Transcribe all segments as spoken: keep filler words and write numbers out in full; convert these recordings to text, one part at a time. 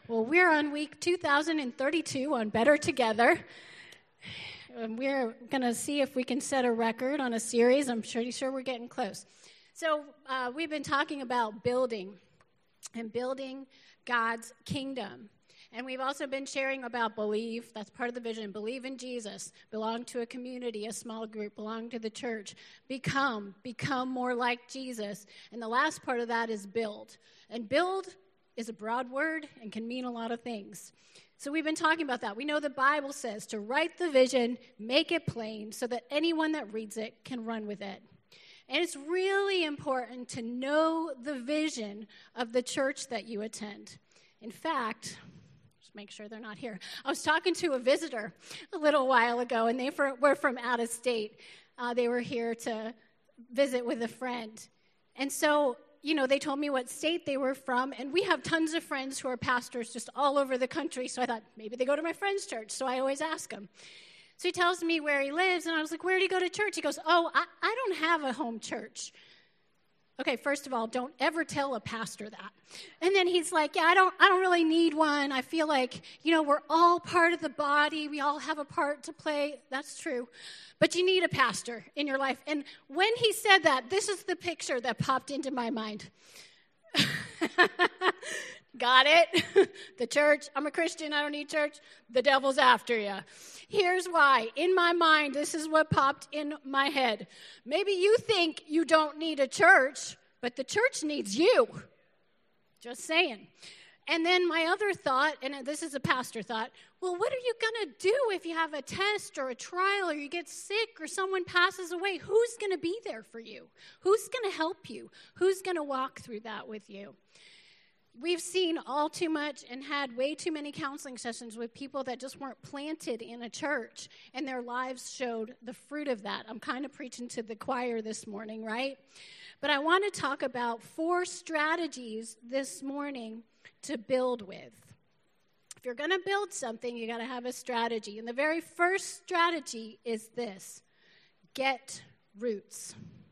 Well, we're on week two thousand thirty-two on Better Together. And we're going to see if we can set a record on a series. I'm pretty sure we're getting close. So uh, we've been talking about building and building God's kingdom. And we've also been sharing about believe. That's part of the vision. Believe in Jesus. Belong to a community, a small group. Belong to the church. Become. Become more like Jesus. And the last part of that is build. And build is a broad word and can mean a lot of things. So we've been talking about that. We know the Bible says to write the vision, make it plain, so that anyone that reads it can run with it. And it's really important to know the vision of the church that you attend. In fact, just make sure they're not here. I was talking to a visitor a little while ago, and they were from out of state. Uh, they were here to visit with a friend. And so, you know, they told me what state they were from, and we have tons of friends who are pastors just all over the country, so I thought, maybe they go to my friend's church, so I always ask him. So he tells me where he lives, and I was like, where do you go to church? He goes, oh, I, I don't have a home church. Okay, first of all, don't ever tell a pastor that. And then he's like, yeah, I don't I don't really need one. I feel like, you know, we're all part of the body. We all have a part to play. That's true. But you need a pastor in your life. And when he said that, this is the picture that popped into my mind. Got it? The church. I'm a Christian. I don't need church. The devil's after you. Here's why. In my mind, this is what popped in my head. Maybe you think you don't need a church, but the church needs you. Just saying. And then my other thought, and this is a pastor thought, well, what are you going to do if you have a test or a trial or you get sick or someone passes away? Who's going to be there for you? Who's going to help you? Who's going to walk through that with you? We've seen all too much and had way too many counseling sessions with people that just weren't planted in a church, and their lives showed the fruit of that. I'm kind of preaching to the choir this morning, right? But I want to talk about four strategies this morning to build with. If you're going to build something, you got to have a strategy. And the very first strategy is this: get roots.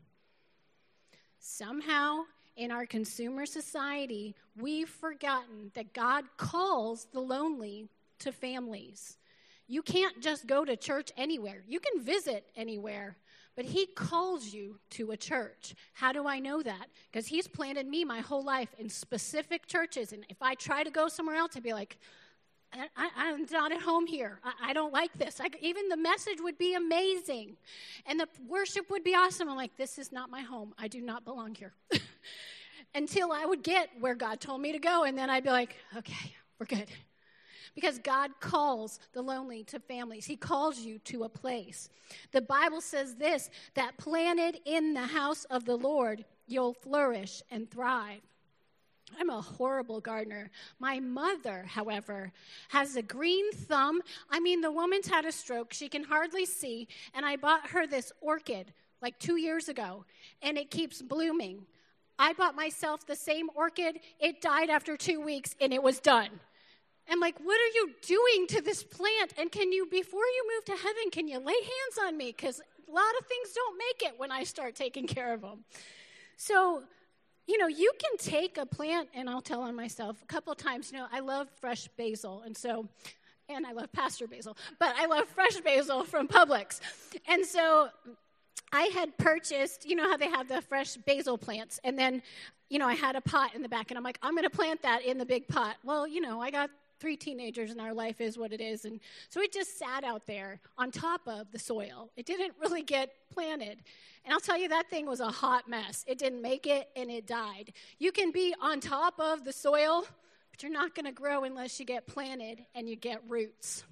Somehow, in our consumer society, we've forgotten that God calls the lonely to families. You can't just go to church anywhere. You can visit anywhere, but he calls you to a church. How do I know that? Because he's planted me my whole life in specific churches, and if I try to go somewhere else, I'd be like, I, I, I'm not at home here. I, I don't like this. I, even the message would be amazing, and the worship would be awesome. I'm like, this is not my home. I do not belong here. Until I would get where God told me to go, and then I'd be like, okay, we're good. Because God calls the lonely to families. He calls you to a place. The Bible says this, that planted in the house of the Lord, you'll flourish and thrive. I'm a horrible gardener. My mother, however, has a green thumb. I mean, the woman's had a stroke. She can hardly see, and I bought her this orchid like two years ago, and it keeps blooming. I bought myself the same orchid. It died after two weeks, and it was done. I'm like, what are you doing to this plant? And can you, before you move to heaven, can you lay hands on me? Because a lot of things don't make it when I start taking care of them. So, you know, you can take a plant, and I'll tell on myself a couple of times, you know, I love fresh basil. And so, and I love pastor basil, but I love fresh basil from Publix. And so I had purchased, you know how they have the fresh basil plants, and then, you know, I had a pot in the back, and I'm like, I'm going to plant that in the big pot. Well, you know, I got three teenagers, and our life is what it is, and so it just sat out there on top of the soil. It didn't really get planted, and I'll tell you, that thing was a hot mess. It didn't make it, and it died. You can be on top of the soil, but you're not going to grow unless you get planted and you get roots.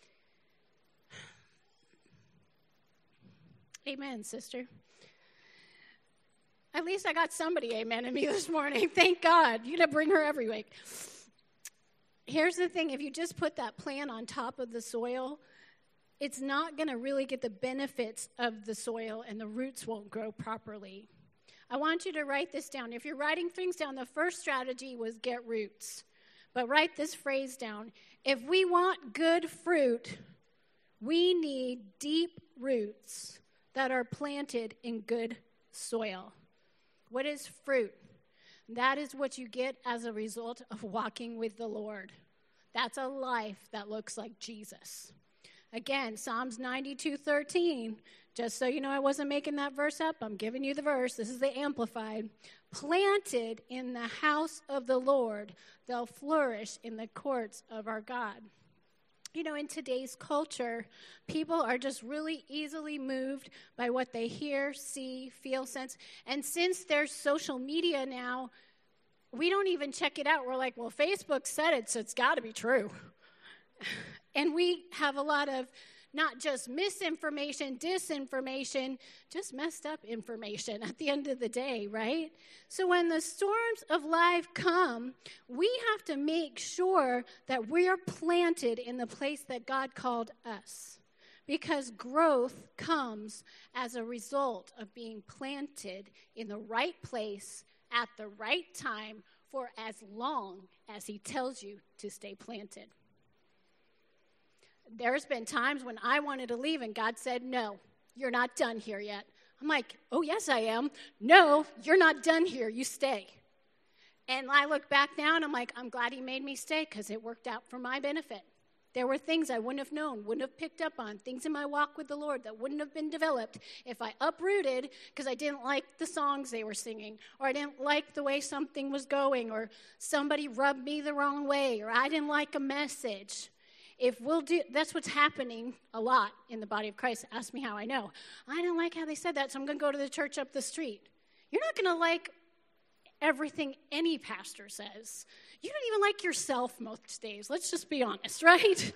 Amen, sister. At least I got somebody amen in me this morning. Thank God. You're going to bring her every week. Here's the thing. If you just put that plant on top of the soil, it's not going to really get the benefits of the soil, and the roots won't grow properly. I want you to write this down. If you're writing things down, the first strategy was get roots. But write this phrase down. If we want good fruit, we need deep roots that are planted in good soil. What is fruit? That is what you get as a result of walking with the Lord. That's a life that looks like Jesus. Again, Psalms ninety-two thirteen, just so you know I wasn't making that verse up, I'm giving you the verse. This is the Amplified. Planted in the house of the Lord, they'll flourish in the courts of our God. You know, in today's culture, people are just really easily moved by what they hear, see, feel, sense. And since there's social media now, we don't even check it out. We're like, well, Facebook said it, so it's got to be true. And we have a lot of not just misinformation, disinformation, just messed up information at the end of the day, right? So when the storms of life come, we have to make sure that we are planted in the place that God called us. Because growth comes as a result of being planted in the right place at the right time for as long as he tells you to stay planted. There's been times when I wanted to leave and God said, no, you're not done here yet. I'm like, oh, yes, I am. No, you're not done here. You stay. And I look back now and I'm like, I'm glad he made me stay because it worked out for my benefit. There were things I wouldn't have known, wouldn't have picked up on, things in my walk with the Lord that wouldn't have been developed if I uprooted because I didn't like the songs they were singing, or I didn't like the way something was going, or somebody rubbed me the wrong way, or I didn't like a message. If we'll do, that's what's happening a lot in the body of Christ. Ask me how I know. I didn't like how they said that, so I'm going to go to the church up the street. You're not going to like everything any pastor says. You don't even like yourself most days. Let's just be honest, right?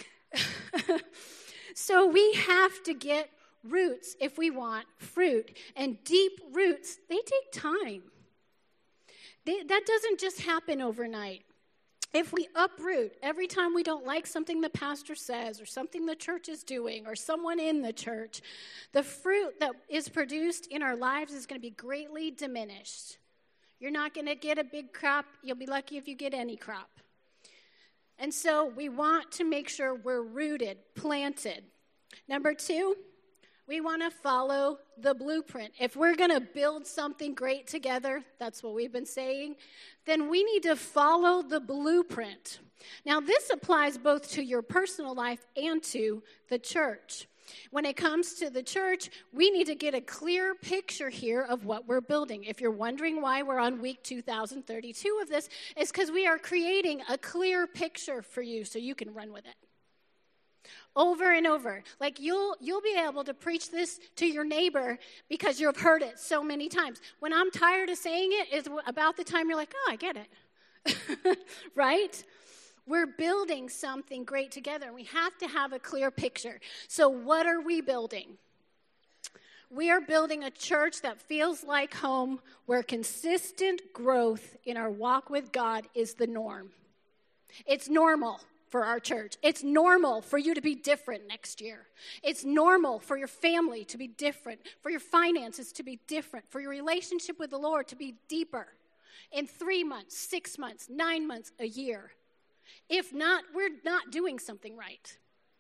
So we have to get roots if we want fruit. And deep roots, they take time. They, that doesn't just happen overnight. If we uproot every time we don't like something the pastor says or something the church is doing or someone in the church, the fruit that is produced in our lives is going to be greatly diminished. You're not going to get a big crop. You'll be lucky if you get any crop. And so we want to make sure we're rooted, planted. Number two, we want to follow the blueprint. If we're going to build something great together, that's what we've been saying, then we need to follow the blueprint. Now, this applies both to your personal life and to the church. When it comes to the church, we need to get a clear picture here of what we're building. If you're wondering why we're on week two thousand thirty-two of this, it's because we are creating a clear picture for you so you can run with it. Over and over. Like you'll you'll be able to preach this to your neighbor because you've heard it so many times. When I'm tired of saying it is about the time you're like, oh, I get it. Right? We're building something great together, and we have to have a clear picture. So what are we building? We are building a church that feels like home, where consistent growth in our walk with God is the norm. It's normal for our church. It's normal for you to be different next year. It's normal for your family to be different, for your finances to be different, for your relationship with the Lord to be deeper in three months, six months, nine months, a year. If not, we're not doing something right.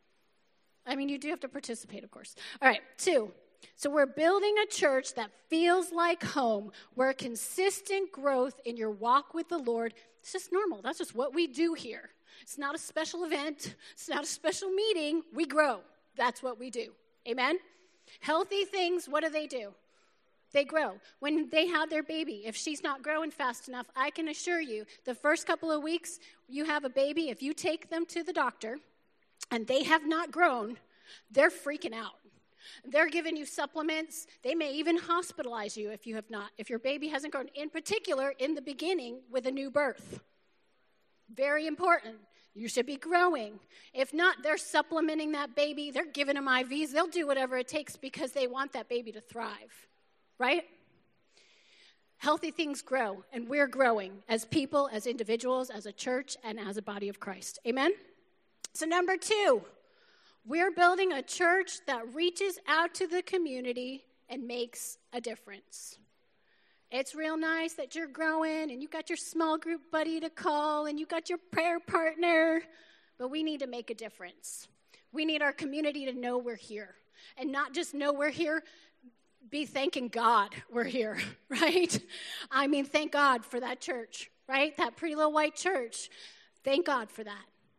I mean, you do have to participate, of course. All right, two. So we're building a church that feels like home, where consistent growth in your walk with the Lord, it's just normal. That's just what we do here. It's not a special event. It's not a special meeting. We grow. That's what we do. Amen? Healthy things, what do they do? They grow. When they have their baby, if she's not growing fast enough, I can assure you, the first couple of weeks you have a baby, if you take them to the doctor and they have not grown, they're freaking out. They're giving you supplements. They may even hospitalize you if you have not, if your baby hasn't grown, in particular in the beginning with a new birth. Very important. You should be growing. If not, they're supplementing that baby. They're giving them I Vs. They'll do whatever it takes because they want that baby to thrive. Right? Healthy things grow, and we're growing as people, as individuals, as a church, and as a body of Christ. Amen? So number two, we're building a church that reaches out to the community and makes a difference. It's real nice that you're growing, and you got your small group buddy to call, and you got your prayer partner, but we need to make a difference. We need our community to know we're here, and not just know we're here, be thanking God we're here, right? I mean, thank God for that church, right? That pretty little white church. Thank God for that.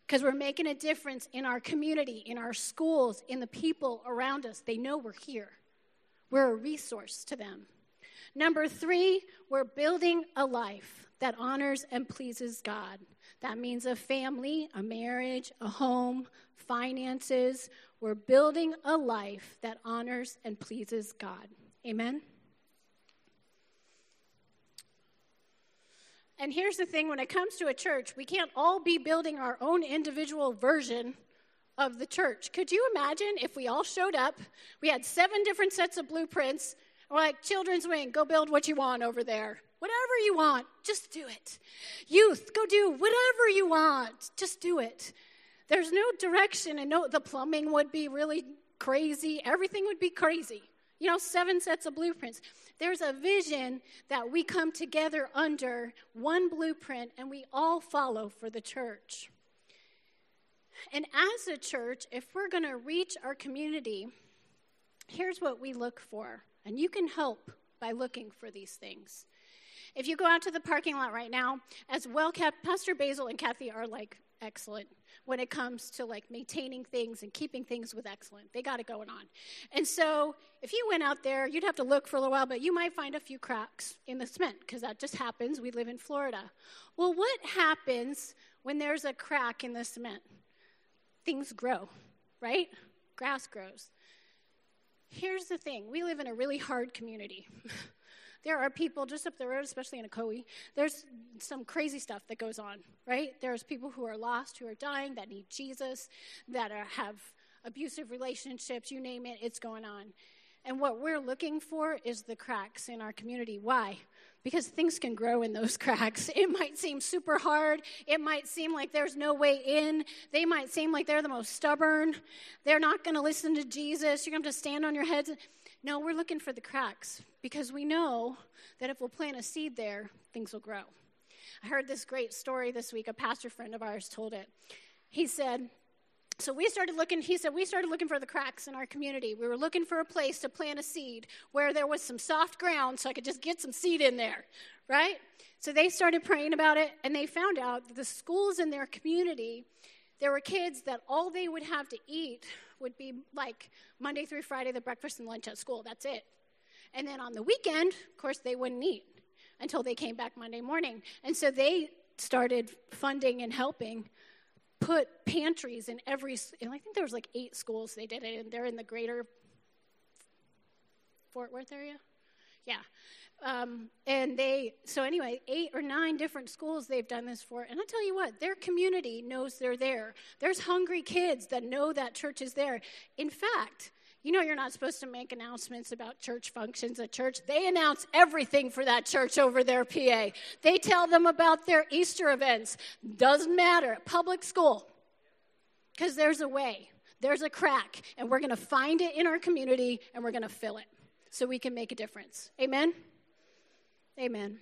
because we're making a difference in our community, in our schools, in the people around us. They know we're here. We're a resource to them. Number three, we're building a life that honors and pleases God. That means a family, a marriage, a home, finances. We're building a life that honors and pleases God. Amen? And here's the thing, when it comes to a church, we can't all be building our own individual version of the church. Could you imagine if we all showed up, we had seven different sets of blueprints, and we're like, children's wing, go build what you want over there. Whatever you want, just do it. Youth, go do whatever you want, just do it. There's no direction, and no, the plumbing would be really crazy. Everything would be crazy. You know, seven sets of blueprints. There's a vision that we come together under one blueprint, and we all follow for the church. And as a church, if we're going to reach our community, here's what we look for. And you can help by looking for these things. If you go out to the parking lot right now, as well kept, Pastor Basil and Kathy are like excellent when it comes to like maintaining things and keeping things with excellence. They got it going on. And so if you went out there, you'd have to look for a little while, but you might find a few cracks in the cement because that just happens. We live in Florida. Well, what happens when there's a crack in the cement? Things grow, right? Grass grows. Here's the thing. We live in a really hard community. There are people just up the road, especially in Ocoee, there's some crazy stuff that goes on, right? There's people who are lost, who are dying, that need Jesus, that are, have abusive relationships, you name it, it's going on. And what we're looking for is the cracks in our community. Why? Because things can grow in those cracks. It might seem super hard. It might seem like there's no way in. They might seem like they're the most stubborn. They're not going to listen to Jesus. You're going to have to stand on your heads. No, we're looking for the cracks because we know that if we'll plant a seed there, things will grow. I heard this great story this week. A pastor friend of ours told it. He said, so we started looking, he said, we started looking for the cracks in our community. We were looking for a place to plant a seed where there was some soft ground so I could just get some seed in there, right? So they started praying about it, and they found out that the schools in their community, there were kids that all they would have to eat would be like Monday through Friday, the breakfast and lunch at school. That's it. And then on the weekend, of course, they wouldn't eat until they came back Monday morning. And so they started funding and helping put pantries in every, and I think there was like eight schools they did it in. They're in the greater Fort Worth area. Yeah. Um, and they, so anyway, eight or nine different schools they've done this for. And I tell you what, their community knows they're there. There's hungry kids that know that church is there. In fact, you know you're not supposed to make announcements about church functions at church. They announce everything for that church over their P A. They tell them about their Easter events. Doesn't matter. Public school. Because there's a way. There's a crack. And we're going to find it in our community, and we're going to fill it so we can make a difference. Amen? Amen.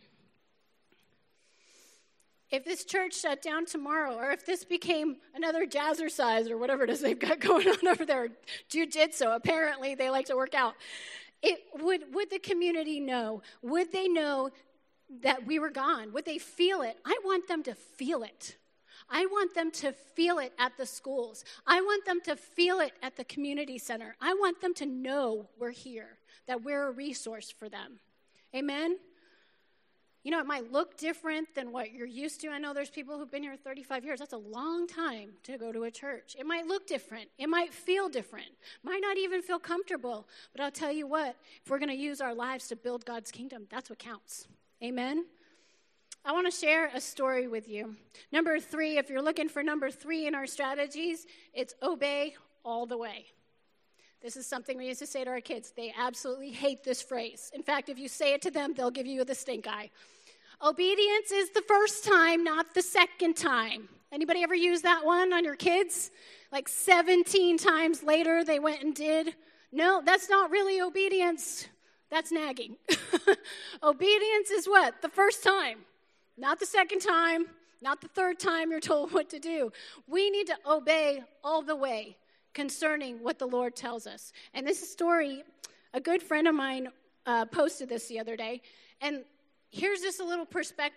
If this church shut down tomorrow, or if this became another jazzercise or whatever it is they've got going on over there, jiu-jitsu, apparently they like to work out, it would would the community know? Would they know that we were gone? Would they feel it? I want them to feel it. I want them to feel it at the schools. I want them to feel it at the community center. I want them to know we're here, that we're a resource for them. Amen? You know, it might look different than what you're used to. I know there's people who've been here thirty-five years. That's a long time to go to a church. It might look different. It might feel different. Might not even feel comfortable. But I'll tell you what, if we're going to use our lives to build God's kingdom, that's what counts. Amen? I want to share a story with you. Number three, if you're looking for number three in our strategies, it's obey all the way. This is something we used to say to our kids. They absolutely hate this phrase. In fact, if you say it to them, they'll give you the stink eye. Obedience is the first time, not the second time. Anybody ever use that one on your kids? Like seventeen times later, they went and did. No, that's not really obedience. That's nagging. Obedience is what? The first time. Not the second time. Not the third time you're told what to do. We need to obey all the way concerning what the Lord tells us. And this story, a good friend of mine uh, posted this the other day. And here's just a little perspective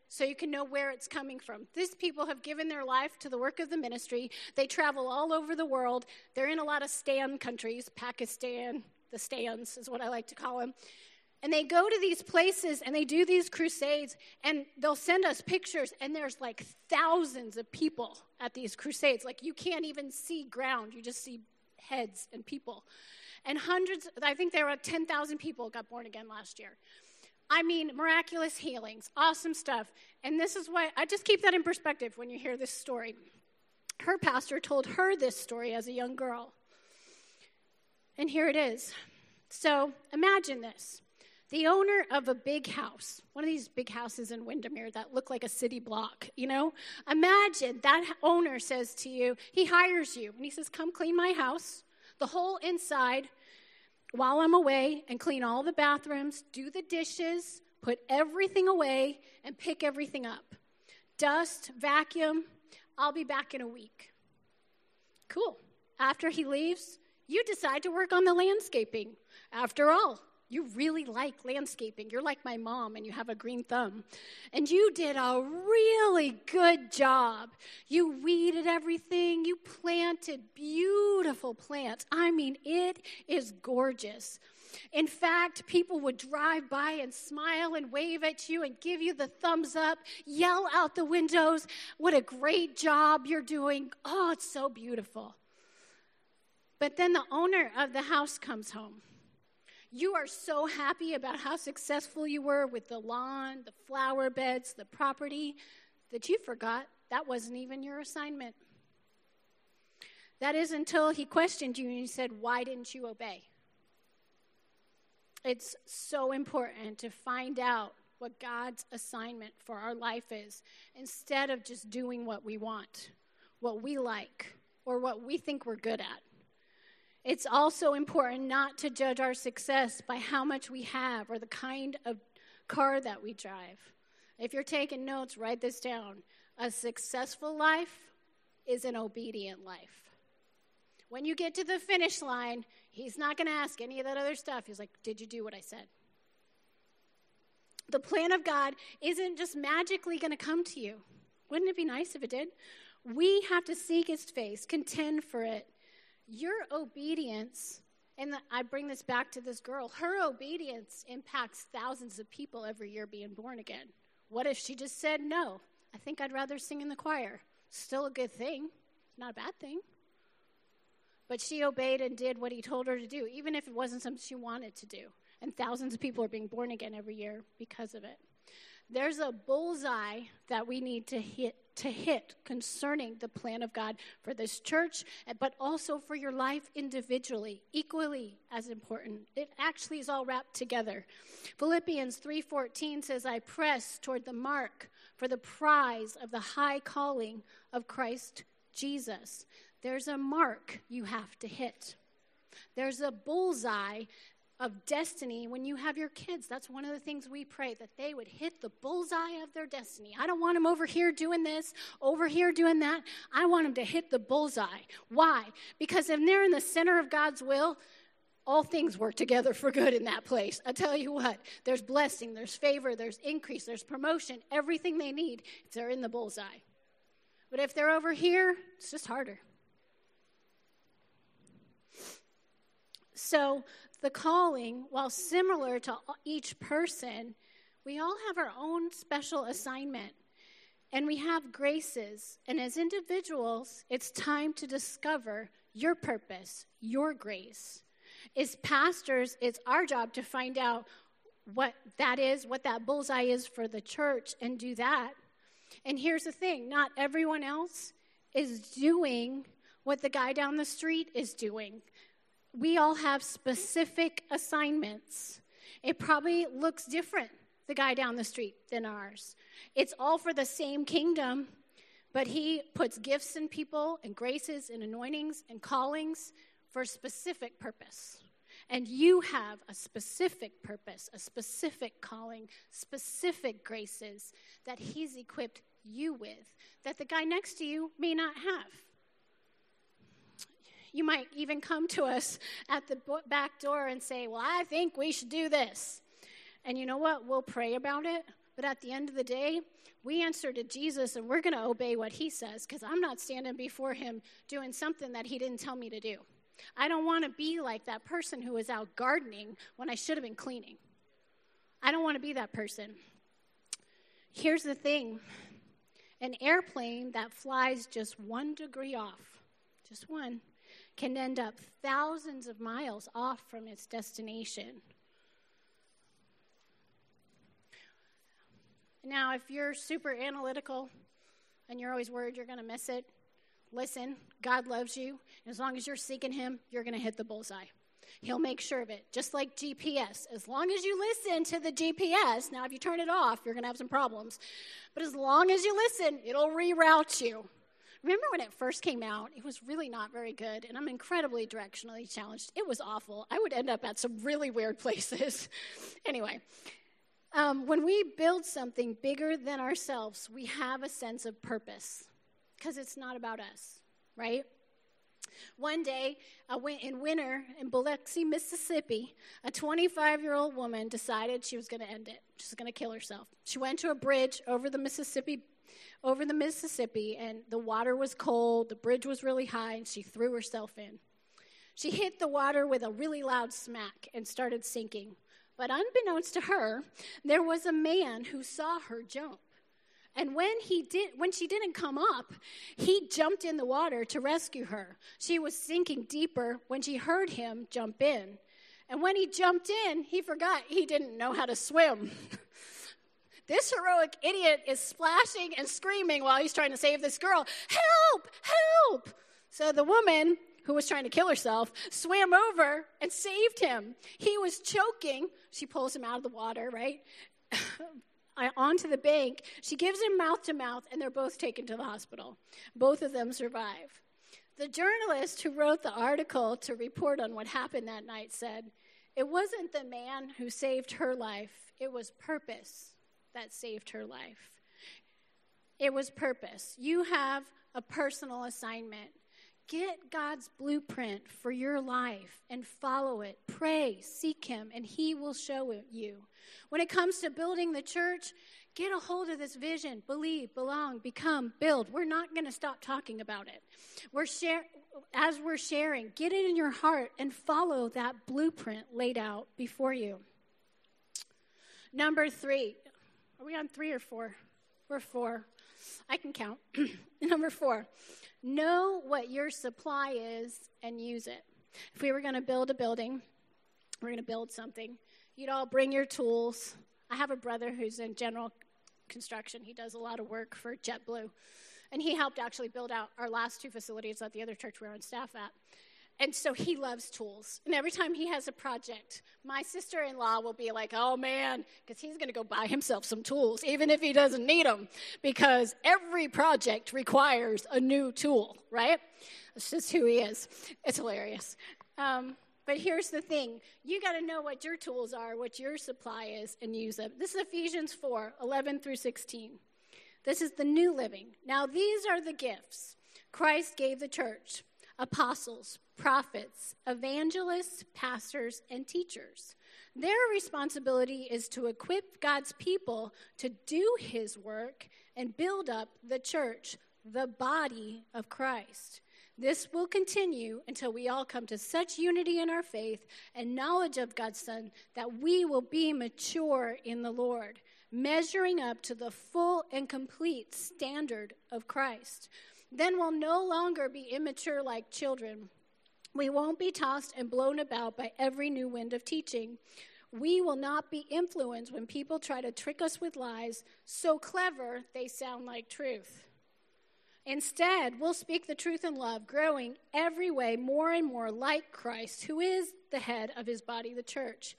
so you can know where it's coming from. These people have given their life to the work of the ministry. They travel all over the world. They're in a lot of stan countries, Pakistan, the stands is what I like to call them. And they go to these places and they do these crusades, and they'll send us pictures, and there's like thousands of people at these crusades. Like you can't even see ground. You just see heads and people. And hundreds, I think there were ten thousand people got born again last year. I mean, miraculous healings, awesome stuff. And this is why, I just keep that in perspective when you hear this story. Her pastor told her this story as a young girl. And here it is. So imagine this. The owner of a big house, one of these big houses in Windermere that look like a city block, you know? Imagine that owner says to you, he hires you, and he says, come clean my house, the whole inside, while I'm away, and clean all the bathrooms, do the dishes, put everything away, and pick everything up. Dust, vacuum, I'll be back in a week. Cool. After he leaves, you decide to work on the landscaping. After all, you really like landscaping. You're like my mom, and you have a green thumb. And you did a really good job. You weeded everything. You planted beautiful plants. I mean, it is gorgeous. In fact, people would drive by and smile and wave at you and give you the thumbs up, yell out the windows, what a great job you're doing. Oh, it's so beautiful. But then the owner of the house comes home. You are so happy about how successful you were with the lawn, the flower beds, the property, that you forgot that wasn't even your assignment. That is until he questioned you and he said, why didn't you obey? It's so important to find out what God's assignment for our life is instead of just doing what we want, what we like, or what we think we're good at. It's also important not to judge our success by how much we have or the kind of car that we drive. If you're taking notes, write this down. A successful life is an obedient life. When you get to the finish line, he's not going to ask any of that other stuff. He's like, did you do what I said? The plan of God isn't just magically going to come to you. Wouldn't it be nice if it did? We have to seek his face, contend for it. Your obedience, and I bring this back to this girl, her obedience impacts thousands of people every year being born again. What if she just said, no, I think I'd rather sing in the choir? Still a good thing, not a bad thing. But she obeyed and did what he told her to do, even if it wasn't something she wanted to do. And thousands of people are being born again every year because of it. There's a bullseye that we need to hit to hit concerning the plan of God for this church, but also for your life individually, equally as important. It actually is all wrapped together. Philippians three fourteen says, I press toward the mark for the prize of the high calling of Christ Jesus. There's a mark you have to hit. There's a bullseye of destiny when you have your kids. That's one of the things we pray, that they would hit the bullseye of their destiny. I don't want them over here doing this, over here doing that. I want them to hit the bullseye. Why? Because if they're in the center of God's will, all things work together for good in that place. I tell you what, there's blessing, there's favor, there's increase, there's promotion, everything they need if they're in the bullseye. But if they're over here, it's just harder. So the calling, while similar to each person, we all have our own special assignment. And we have graces. And as individuals, it's time to discover your purpose, your grace. As pastors, it's our job to find out what that is, what that bullseye is for the church, and do that. And here's the thing, not everyone else is doing what the guy down the street is doing. We all have specific assignments. It probably looks different, the guy down the street, than ours. It's all for the same kingdom, but he puts gifts in people and graces and anointings and callings for a specific purpose. And you have a specific purpose, a specific calling, specific graces that he's equipped you with that the guy next to you may not have. You might even come to us at the back door and say, well, I think we should do this. And you know what? We'll pray about it. But at the end of the day, we answer to Jesus, and we're going to obey what he says, because I'm not standing before him doing something that he didn't tell me to do. I don't want to be like that person who was out gardening when I should have been cleaning. I don't want to be that person. Here's the thing. An airplane that flies just one degree off, just one, can end up thousands of miles off from its destination. Now, if you're super analytical and you're always worried you're going to miss it, listen, God loves you. And as long as you're seeking him, you're going to hit the bullseye. He'll make sure of it, just like G P S. As long as you listen to the G P S, now if you turn it off, you're going to have some problems. But as long as you listen, it'll reroute you. Remember when it first came out, it was really not very good, and I'm incredibly directionally challenged. It was awful. I would end up at some really weird places. Anyway, um, when we build something bigger than ourselves, we have a sense of purpose, because it's not about us, right? One day, uh, in winter in Biloxi, Mississippi, a twenty-five-year-old woman decided she was going to end it. She was going to kill herself. She went to a bridge over the Mississippi, over the Mississippi, and the water was cold, the bridge was really high, and she threw herself in. She hit the water with a really loud smack and started sinking. But unbeknownst to her, there was a man who saw her jump. And when he did, when she didn't come up, he jumped in the water to rescue her. She was sinking deeper when she heard him jump in. And when he jumped in, he forgot he didn't know how to swim. This heroic idiot is splashing and screaming while he's trying to save this girl. Help! Help! So the woman who was trying to kill herself swam over and saved him. He was choking. She pulls him out of the water, right? Onto the bank. She gives him mouth to mouth, and they're both taken to the hospital. Both of them survive. The journalist who wrote the article to report on what happened that night said, it wasn't the man who saved her life, it was purpose that saved her life. It was purpose. You have a personal assignment. Get God's blueprint for your life and follow it. Pray, seek him, and he will show it you. When it comes to building the church, get a hold of this vision. Believe, belong, become, build. We're not going to stop talking about it. We're share, as we're sharing, get it in your heart and follow that blueprint laid out before you. Number three. Are we on three or four? We're four. I can count. Number four. Know what your supply is and use it. If we were going to build a building, we're going to build something, you'd all bring your tools. I have a brother who's in general construction. He does a lot of work for JetBlue. And he helped actually build out our last two facilities at the other church we were on staff at. And so he loves tools. And every time he has a project, my sister-in-law will be like, oh, man, because he's going to go buy himself some tools, even if he doesn't need them, because every project requires a new tool, right? That's just who he is. It's hilarious. Um, but here's the thing. You got to know what your tools are, what your supply is, and use them. This is Ephesians four, eleven through sixteen. This is the New Living. Now, these are the gifts Christ gave the church: apostles, prophets, evangelists, pastors, and teachers. Their responsibility is to equip God's people to do his work and build up the church, the body of Christ. This will continue until we all come to such unity in our faith and knowledge of God's Son that we will be mature in the Lord, measuring up to the full and complete standard of Christ. Then we'll no longer be immature like children. We won't be tossed and blown about by every new wind of teaching. We will not be influenced when people try to trick us with lies so clever they sound like truth. Instead, we'll speak the truth in love, growing every way more and more like Christ, who is the head of his body, the church.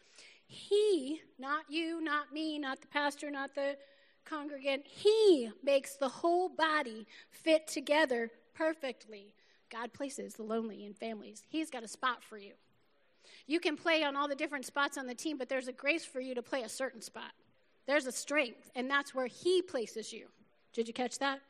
He, not you, not me, not the pastor, not the congregant, he makes the whole body fit together perfectly. God places the lonely in families. He's got a spot for you. You can play on all the different spots on the team, but there's a grace for you to play a certain spot. There's a strength, and that's where he places you. Did you catch that?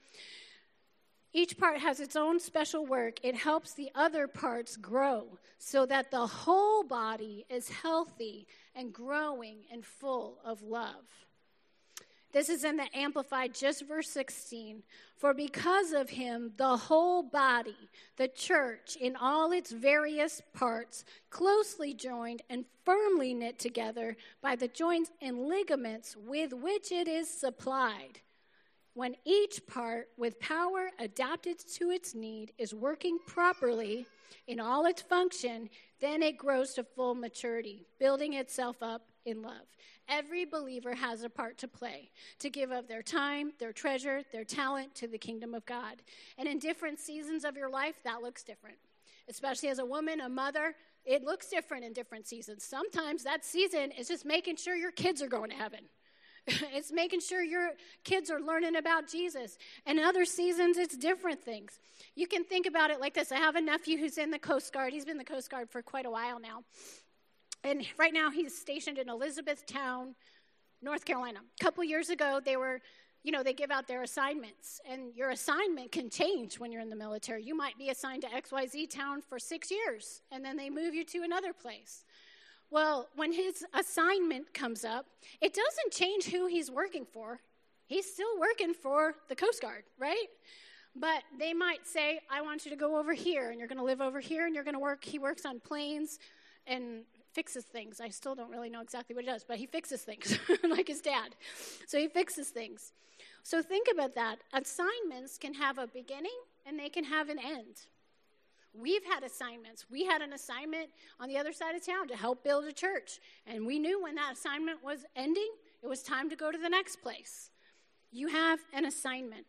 Each part has its own special work. It helps the other parts grow so that the whole body is healthy and growing and full of love. This is in the Amplified, just verse sixteen. For because of him, the whole body, the church, in all its various parts, closely joined and firmly knit together by the joints and ligaments with which it is supplied, when each part, with power adapted to its need, is working properly in all its function, then it grows to full maturity, building itself up in love. Every believer has a part to play, to give of their time, their treasure, their talent to the kingdom of God. And in different seasons of your life, that looks different. Especially as a woman, a mother, it looks different in different seasons. Sometimes that season is just making sure your kids are going to heaven. It's making sure your kids are learning about Jesus. And other seasons, it's different things. You can think about it like this. I have a nephew who's in the Coast Guard. He's been in the Coast Guard for quite a while now. And right now he's stationed in Elizabethtown, North Carolina. A couple years ago, they were, you know, they give out their assignments. And your assignment can change when you're in the military. You might be assigned to X Y Z town for six years, and then they move you to another place. Well, when his assignment comes up, it doesn't change who he's working for. He's still working for the Coast Guard, right? But they might say, I want you to go over here, and you're going to live over here, and you're going to work. He works on planes and fixes things. I still don't really know exactly what he does, but he fixes things, like his dad. So he fixes things. So think about that. Assignments can have a beginning, and they can have an end. We've had assignments. We had an assignment on the other side of town to help build a church. And we knew when that assignment was ending, it was time to go to the next place. You have an assignment.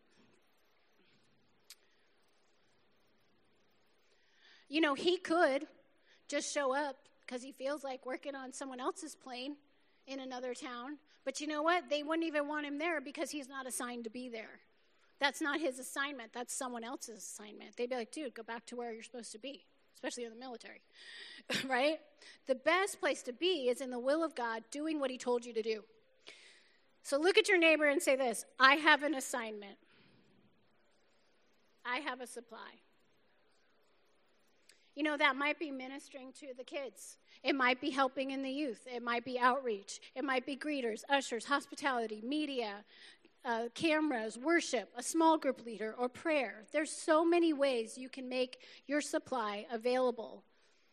You know, he could just show up because he feels like working on someone else's plane in another town. But you know what? They wouldn't even want him there because he's not assigned to be there. That's not his assignment. That's someone else's assignment. They'd be like, dude, go back to where you're supposed to be, especially in the military, right? The best place to be is in the will of God, doing what he told you to do. So look at your neighbor and say this: I have an assignment. I have a supply. You know, that might be ministering to the kids. It might be helping in the youth. It might be outreach. It might be greeters, ushers, hospitality, media, uh, cameras, worship, a small group leader, or prayer. There's so many ways you can make your supply available.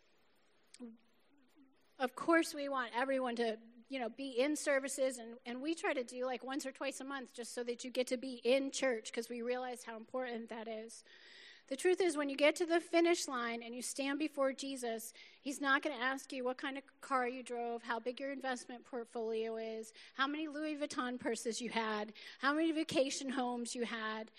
Of course, we want everyone to, you know, be in services, and, and we try to do like once or twice a month just so that you get to be in church because we realize how important that is. The truth is, when you get to the finish line and you stand before Jesus, he's not going to ask you what kind of car you drove, how big your investment portfolio is, how many Louis Vuitton purses you had, how many vacation homes you had.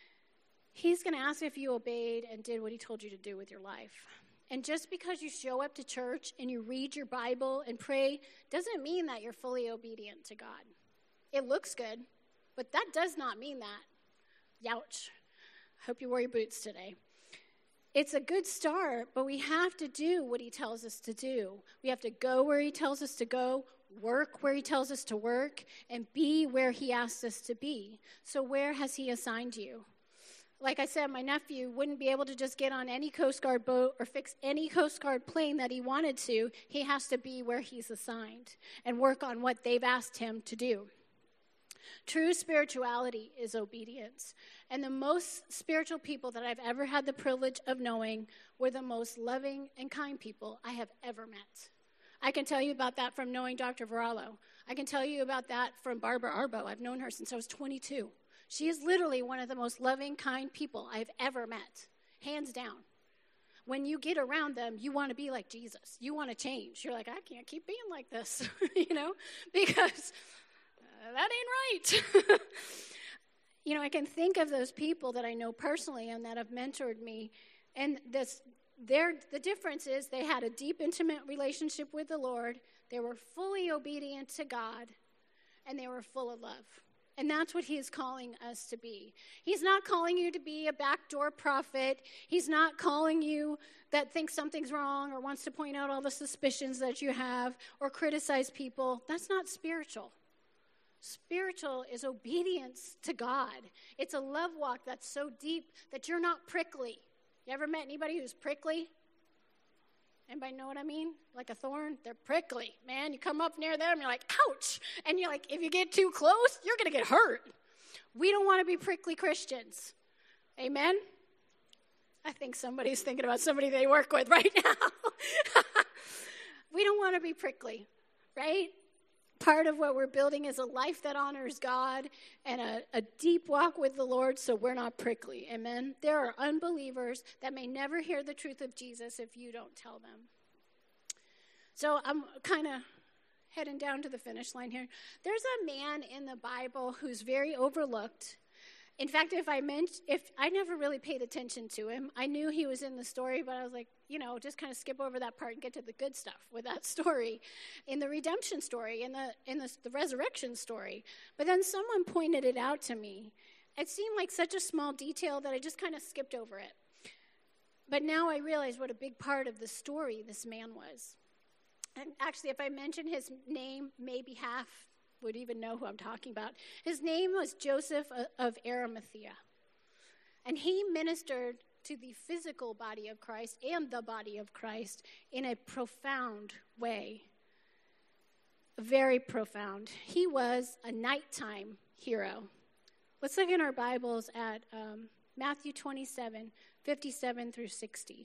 He's going to ask if you obeyed and did what he told you to do with your life. And just because you show up to church and you read your Bible and pray doesn't mean that you're fully obedient to God. It looks good, but that does not mean that. Youch. Hope you wore your boots today. It's a good start, but we have to do what he tells us to do. We have to go where he tells us to go, work where he tells us to work, and be where he asks us to be. So where has he assigned you? Like I said, my nephew wouldn't be able to just get on any Coast Guard boat or fix any Coast Guard plane that he wanted to. He has to be where he's assigned and work on what they've asked him to do. True spirituality is obedience. And the most spiritual people that I've ever had the privilege of knowing were the most loving and kind people I have ever met. I can tell you about that from knowing Doctor Varallo. I can tell you about that from Barbara Arbo. I've known her since I was twenty-two. She is literally one of the most loving, kind people I've ever met, hands down. When you get around them, you want to be like Jesus. You want to change. You're like, I can't keep being like this, you know, because uh, that ain't right. You know, I can think of those people that I know personally and that have mentored me, and this, their, the difference is they had a deep, intimate relationship with the Lord, they were fully obedient to God, and they were full of love. And that's what he is calling us to be. He's not calling you to be a backdoor prophet. He's not calling you that thinks something's wrong or wants to point out all the suspicions that you have or criticize people. That's not spiritual. Spiritual is obedience to God. It's a love walk that's so deep that you're not prickly. You ever met anybody who's prickly? Anybody know what I mean? Like a thorn? They're prickly, man. You come up near them, you're like, ouch. And you're like, if you get too close, you're going to get hurt. We don't want to be prickly Christians. Amen? I think somebody's thinking about somebody they work with right now. We don't want to be prickly, right? Part of what we're building is a life that honors God and a, a deep walk with the Lord, so we're not prickly. Amen? There are unbelievers that may never hear the truth of Jesus if you don't tell them. So I'm kind of heading down to the finish line here. There's a man in the Bible who's very overlooked. In fact, if I meant, if I never really paid attention to him, I knew he was in the story, but I was like, you know, just kind of skip over that part and get to the good stuff with that story, in the redemption story, in the in the, the resurrection story. But then someone pointed it out to me. It seemed like such a small detail that I just kind of skipped over it. But now I realize what a big part of the story this man was. And actually, if I mention his name, maybe half would even know who I'm talking about. His name was Joseph of Arimathea. And he ministered to the physical body of Christ and the body of Christ in a profound way. Very profound. He was a nighttime hero. Let's look in our Bibles at um, Matthew twenty-seven, fifty-seven through sixty.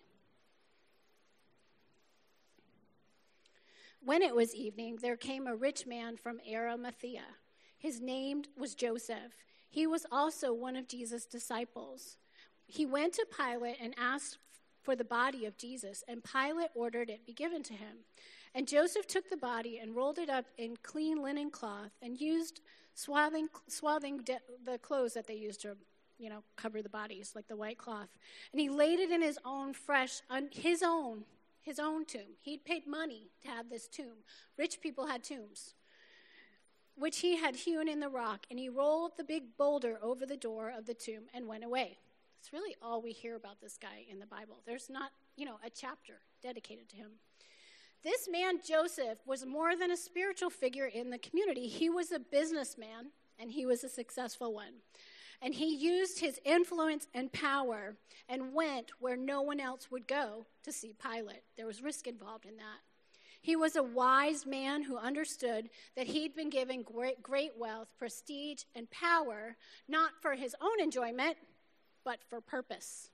When it was evening, there came a rich man from Arimathea. His name was Joseph. He was also one of Jesus' disciples. He went to Pilate and asked for the body of Jesus, and Pilate ordered it be given to him. And Joseph took the body and rolled it up in clean linen cloth and used swathing, swathing de- the clothes that they used to, you know, cover the bodies, like the white cloth. And he laid it in his own fresh, un- his own His own tomb. He'd paid money to have this tomb. Rich people had tombs, which he had hewn in the rock, and he rolled the big boulder over the door of the tomb and went away. That's really all we hear about this guy in the Bible. There's not, you know, a chapter dedicated to him. This man, Joseph, was more than a spiritual figure in the community. He was a businessman, and he was a successful one. And he used his influence and power and went where no one else would go to see Pilate. There was risk involved in that. He was a wise man who understood that he'd been given great, great wealth, prestige, and power, not for his own enjoyment, but for purpose.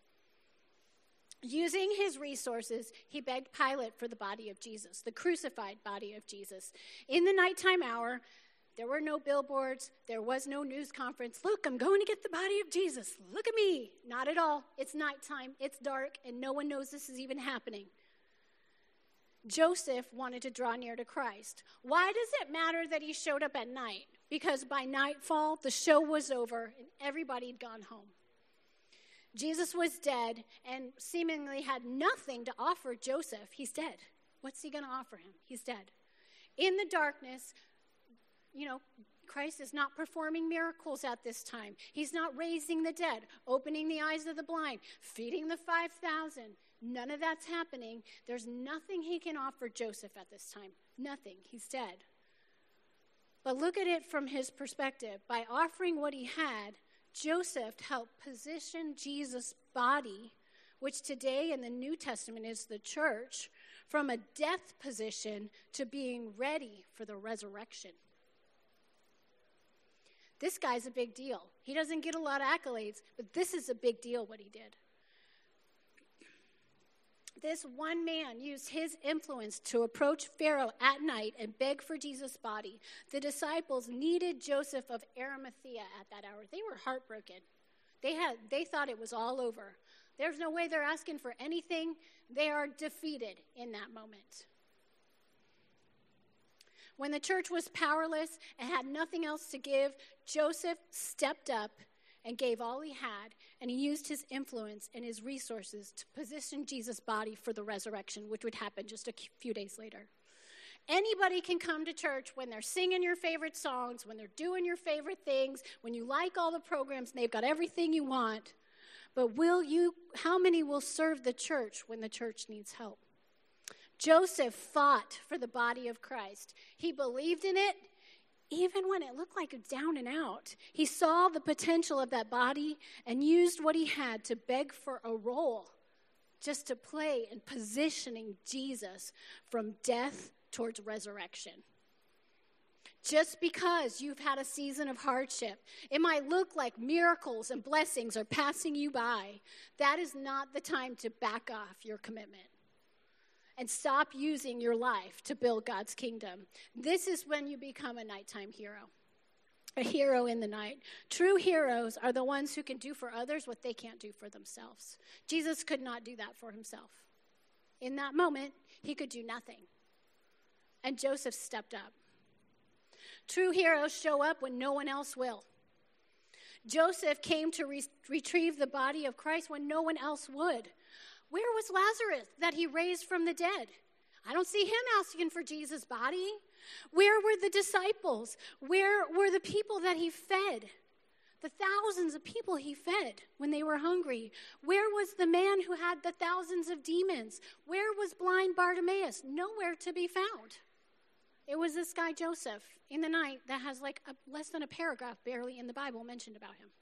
Using his resources, he begged Pilate for the body of Jesus, the crucified body of Jesus. In the nighttime hour, there were no billboards. There was no news conference. Look, I'm going to get the body of Jesus. Look at me. Not at all. It's nighttime. It's dark, and no one knows this is even happening. Joseph wanted to draw near to Christ. Why does it matter that he showed up at night? Because by nightfall, the show was over, and everybody had gone home. Jesus was dead and seemingly had nothing to offer Joseph. He's dead. What's he going to offer him? He's dead. In the darkness, you know, Christ is not performing miracles at this time. He's not raising the dead, opening the eyes of the blind, feeding the five thousand. None of that's happening. There's nothing he can offer Joseph at this time. Nothing. He's dead. But look at it from his perspective. By offering what he had, Joseph helped position Jesus' body, which today in the New Testament is the church, from a death position to being ready for the resurrection. This guy's a big deal. He doesn't get a lot of accolades, but this is a big deal what he did. This one man used his influence to approach Pharaoh at night and beg for Jesus' body. The disciples needed Joseph of Arimathea at that hour. They were heartbroken. They had, they thought it was all over. There's no way they're asking for anything. They are defeated in that moment. When the church was powerless and had nothing else to give, Joseph stepped up and gave all he had, and he used his influence and his resources to position Jesus' body for the resurrection, which would happen just a few days later. Anybody can come to church when they're singing your favorite songs, when they're doing your favorite things, when you like all the programs, and they've got everything you want. But will you? How many will serve the church when the church needs help? Joseph fought for the body of Christ. He believed in it, even when it looked like it was down and out. He saw the potential of that body and used what he had to beg for a role just to play in positioning Jesus from death towards resurrection. Just because you've had a season of hardship, it might look like miracles and blessings are passing you by. That is not the time to back off your commitment and stop using your life to build God's kingdom. This is when you become a nighttime hero, a hero in the night. True heroes are the ones who can do for others what they can't do for themselves. Jesus could not do that for himself. In that moment, he could do nothing. And Joseph stepped up. True heroes show up when no one else will. Joseph came to re- retrieve the body of Christ when no one else would. Where was Lazarus that he raised from the dead? I don't see him asking for Jesus' body. Where were the disciples? Where were the people that he fed? The thousands of people he fed when they were hungry. Where was the man who had the thousands of demons? Where was blind Bartimaeus? Nowhere to be found. It was this guy Joseph in the night that has like a, less than a paragraph barely in the Bible mentioned about him.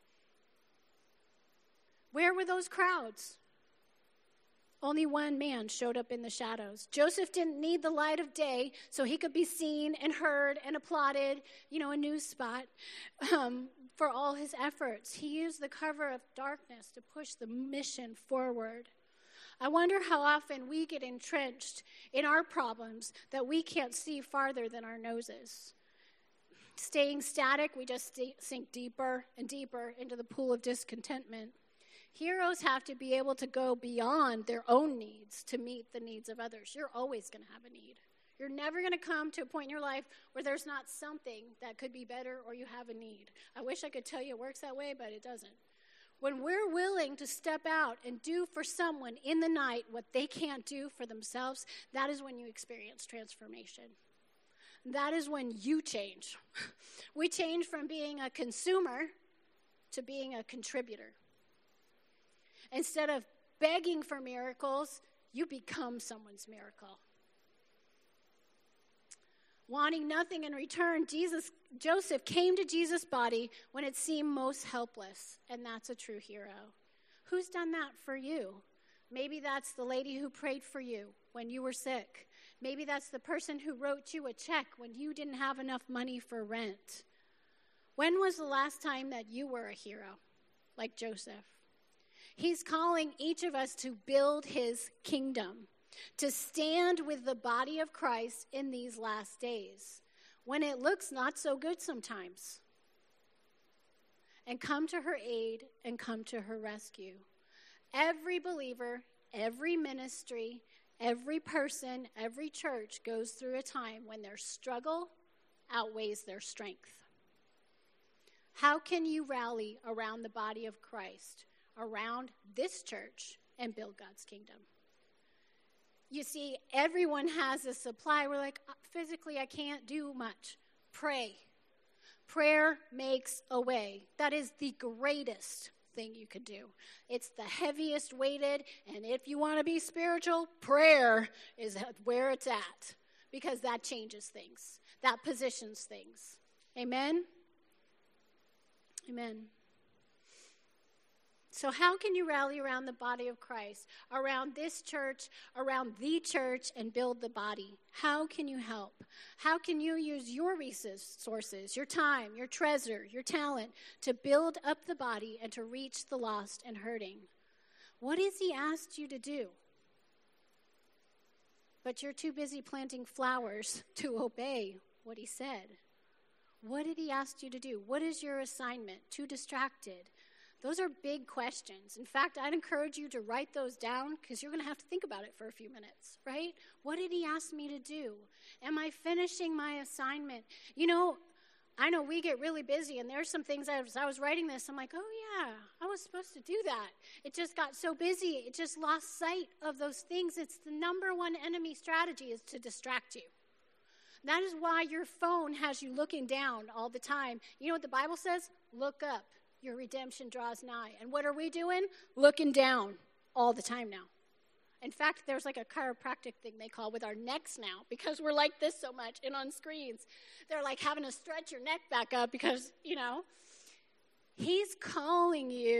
Where were those crowds? Only one man showed up in the shadows. Joseph didn't need the light of day so he could be seen and heard and applauded, you know, a news spot um, for all his efforts. He used the cover of darkness to push the mission forward. I wonder how often we get entrenched in our problems that we can't see farther than our noses. Staying static, we just sink deeper and deeper into the pool of discontentment. Heroes have to be able to go beyond their own needs to meet the needs of others. You're always going to have a need. You're never going to come to a point in your life where there's not something that could be better or you have a need. I wish I could tell you it works that way, but it doesn't. When we're willing to step out and do for someone in the night what they can't do for themselves, that is when you experience transformation. That is when you change. We change from being a consumer to being a contributor. Instead of begging for miracles, you become someone's miracle. Wanting nothing in return, Jesus, Joseph came to Jesus' body when it seemed most helpless, and that's a true hero. Who's done that for you? Maybe that's the lady who prayed for you when you were sick. Maybe that's the person who wrote you a check when you didn't have enough money for rent. When was the last time that you were a hero, like Joseph? He's calling each of us to build his kingdom, to stand with the body of Christ in these last days, when it looks not so good sometimes, and come to her aid and come to her rescue. Every believer, every ministry, every person, every church goes through a time when their struggle outweighs their strength. How can you rally around the body of Christ, around this church, and build God's kingdom? You see, everyone has a supply. We're like, physically, I can't do much. Pray. Prayer makes a way. That is the greatest thing you could do. It's the heaviest weighted, and if you want to be spiritual, prayer is where it's at, because that changes things. That positions things. Amen? Amen. So how can you rally around the body of Christ, around this church, around the church, and build the body? How can you help? How can you use your resources, your time, your treasure, your talent to build up the body and to reach the lost and hurting? What has he asked you to do? But you're too busy planting flowers to obey what he said. What did he ask you to do? What is your assignment? Too distracted? Those are big questions. In fact, I'd encourage you to write those down because you're going to have to think about it for a few minutes, right? What did he ask me to do? Am I finishing my assignment? You know, I know we get really busy, and there's some things as I was writing this, I'm like, oh, yeah, I was supposed to do that. It just got so busy. It just lost sight of those things. It's the number one enemy strategy is to distract you. That is why your phone has you looking down all the time. You know what the Bible says? Look up. Your redemption draws nigh. And what are we doing? Looking down all the time now. In fact, there's like a chiropractic thing they call with our necks now because we're like this so much and on screens. They're like having to stretch your neck back up because, you know, he's calling you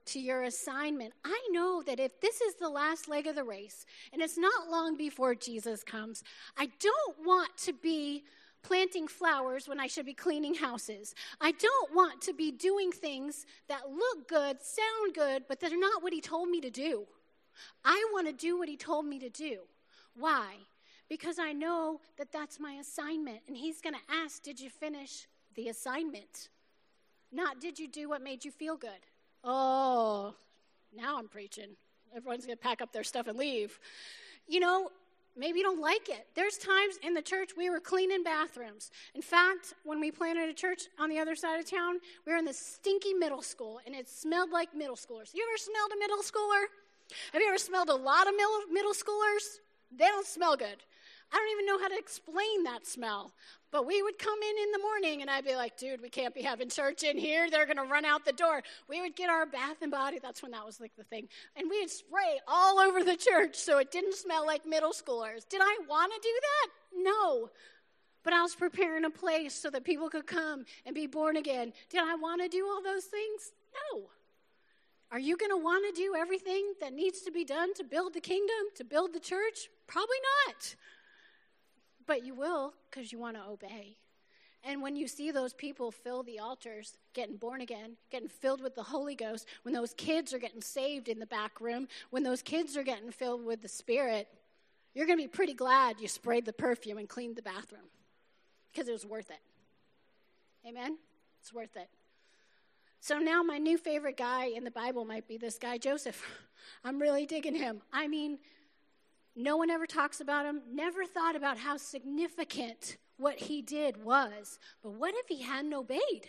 to your assignment. I know that if this is the last leg of the race, and it's not long before Jesus comes, I don't want to be planting flowers when I should be cleaning houses. I don't want to be doing things that look good, sound good, but they're not what he told me to do. I want to do what he told me to do. Why? Because I know that that's my assignment, and he's going to ask, did you finish the assignment? Not, did you do what made you feel good? Oh, now I'm preaching. Everyone's going to pack up their stuff and leave. You know, maybe you don't like it. There's times in the church we were cleaning bathrooms. In fact, when we planted a church on the other side of town, we were in this stinky middle school, and it smelled like middle schoolers. You ever smelled a middle schooler? Have you ever smelled a lot of middle, middle schoolers? They don't smell good. I don't even know how to explain that smell. But we would come in in the morning, and I'd be like, dude, we can't be having church in here. They're going to run out the door. We would get our Bath and Body. That's when that was like the thing. And we would spray all over the church so it didn't smell like middle schoolers. Did I want to do that? No. But I was preparing a place so that people could come and be born again. Did I want to do all those things? No. Are you going to want to do everything that needs to be done to build the kingdom, to build the church? Probably not. But you will, because you want to obey. And when you see those people fill the altars, getting born again, getting filled with the Holy Ghost, when those kids are getting saved in the back room, when those kids are getting filled with the Spirit, you're going to be pretty glad you sprayed the perfume and cleaned the bathroom, because it was worth it. Amen? It's worth it. So now my new favorite guy in the Bible might be this guy, Joseph. I'm really digging him. I mean, no one ever talks about him, never thought about how significant what he did was. But what if he hadn't obeyed?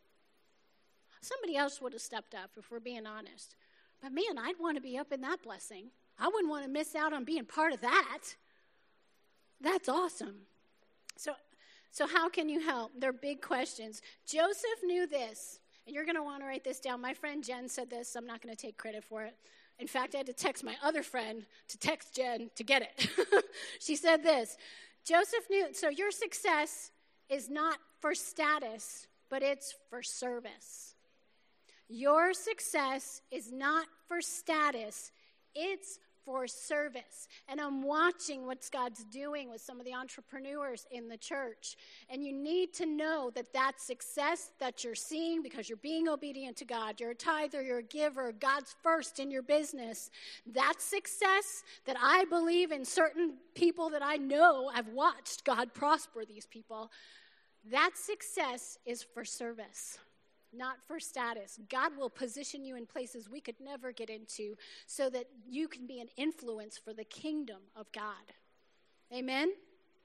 Somebody else would have stepped up, if we're being honest. But man, I'd want to be up in that blessing. I wouldn't want to miss out on being part of that. That's awesome. So, so how can you help? They're big questions. Joseph knew this, and you're going to want to write this down. My friend Jen said this. I'm not going to take credit for it. In fact, I had to text my other friend to text Jen to get it. She said this, Joseph knew, so your success is not for status, but it's for service. Your success is not for status, it's for service. And I'm watching what God's doing with some of the entrepreneurs in the church. And you need to know that that success that you're seeing because you're being obedient to God, you're a tither, you're a giver, God's first in your business. That success that I believe in certain people that I know, I've watched God prosper these people. That success is for service, not for status. God will position you in places we could never get into so that you can be an influence for the kingdom of God. Amen?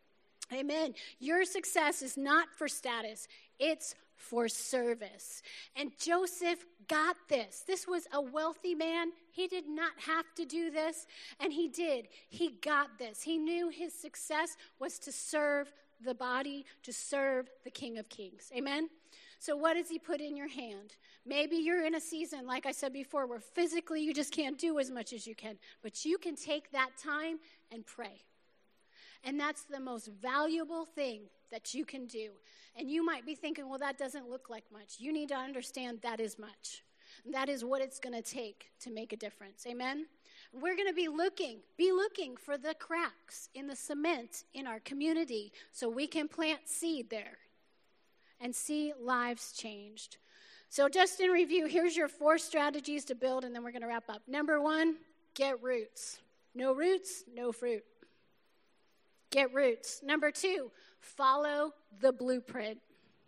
Amen. Your success is not for status. It's for service. And Joseph got this. This was a wealthy man. He did not have to do this, and he did. He got this. He knew his success was to serve the body, to serve the King of Kings. Amen? So what does he put in your hand? Maybe you're in a season, like I said before, where physically you just can't do as much as you can. But you can take that time and pray. And that's the most valuable thing that you can do. And you might be thinking, well, that doesn't look like much. You need to understand that is much. And that is what it's going to take to make a difference. Amen? We're going to be looking, be looking for the cracks in the cement in our community so we can plant seed there and see lives changed. So just in review, here's your four strategies to build, and then we're going to wrap up. Number one, get roots. No roots, no fruit. Get roots. Number two, follow the blueprint.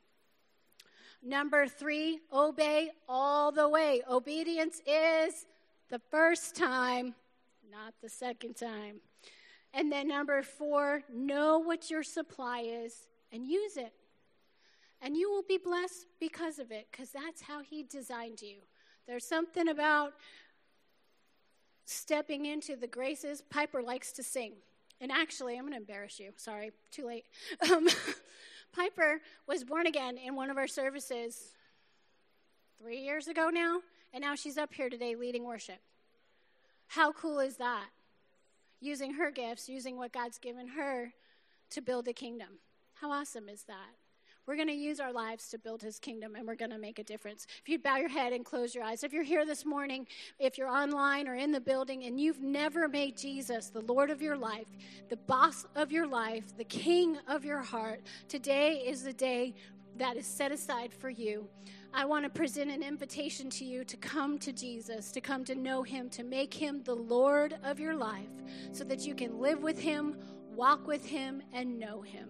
Number three, obey all the way. Obedience is the first time, not the second time. And then number four, know what your supply is and use it. And you will be blessed because of it, because that's how he designed you. There's something about stepping into the graces. Piper likes to sing. And actually, I'm going to embarrass you. Sorry, too late. Um, Piper was born again in one of our services three years ago now, and now she's up here today leading worship. How cool is that? Using her gifts, using what God's given her to build a kingdom. How awesome is that? We're going to use our lives to build his kingdom, and we're going to make a difference. If you'd bow your head and close your eyes. If you're here this morning, if you're online or in the building, and you've never made Jesus the Lord of your life, the boss of your life, the king of your heart, today is the day that is set aside for you. I want to present an invitation to you to come to Jesus, to come to know him, to make him the Lord of your life so that you can live with him, walk with him, and know him.